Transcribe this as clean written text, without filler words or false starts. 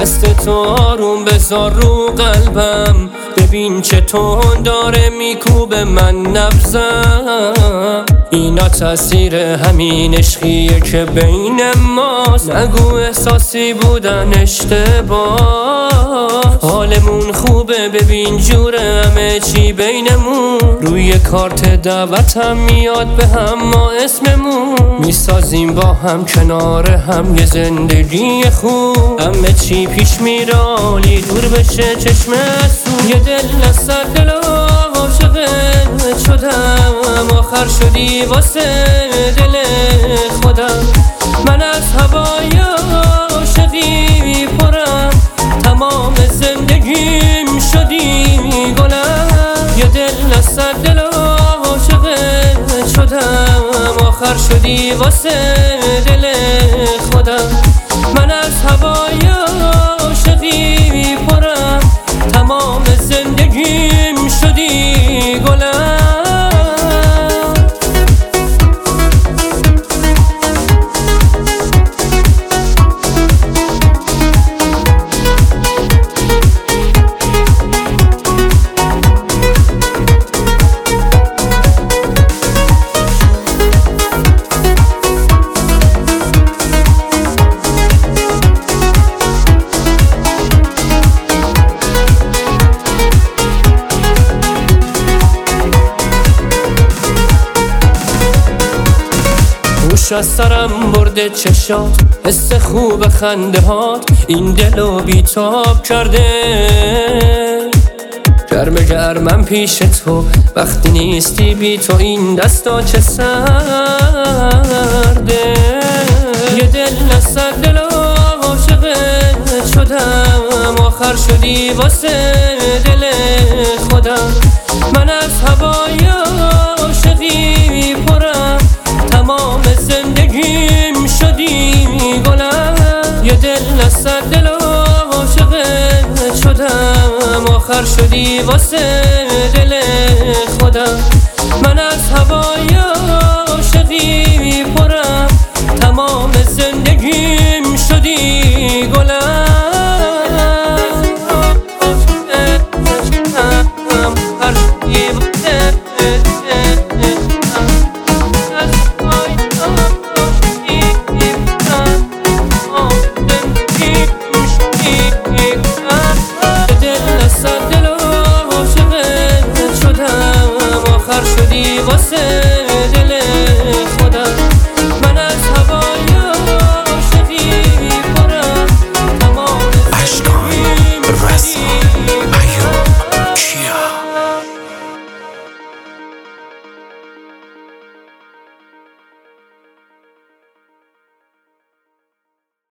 دست تو آروم بذار رو قلبم، ببین چه تون داره میکوبه من نبضم. اینا تاثیر همین عشقیه که بین ماست، نگو احساسی بودن اشتباه. حالمون خوبه ببین جوره همه چی بینمون، روی کارت دعوتم میاد به هم ما اسممون، میسازیم با هم کنار هم یه زندگی خوب. همه چی پیش میره عالی دور بشه چشم سو، یه دل از دل عاشقت شدم، آخر شدی واسه دل خودم. من از هوای عاشقی پرم، تمام زندگیم شدی گلم. یه دل از دل عاشقت شدم، آخر شدی واسه دل خودم. من از هوای عاشقی پرم، تمام زندگیم شدی گلم. از سرم برده چشات، حس خوب خنده هات این دلو بیتاب کرده. گرم گرمم پیش تو وقتی نیستی، بی تو این دستا چه سرده. یه دل از دل عاشقت شدم، آخر شدی واسه دل خودم. من از هوای عاشقی پرم، تمام زندگیم شدی گلم. یه دل از دل عاشقت شدم، آخر شدی واسه دل خودم. من از هوای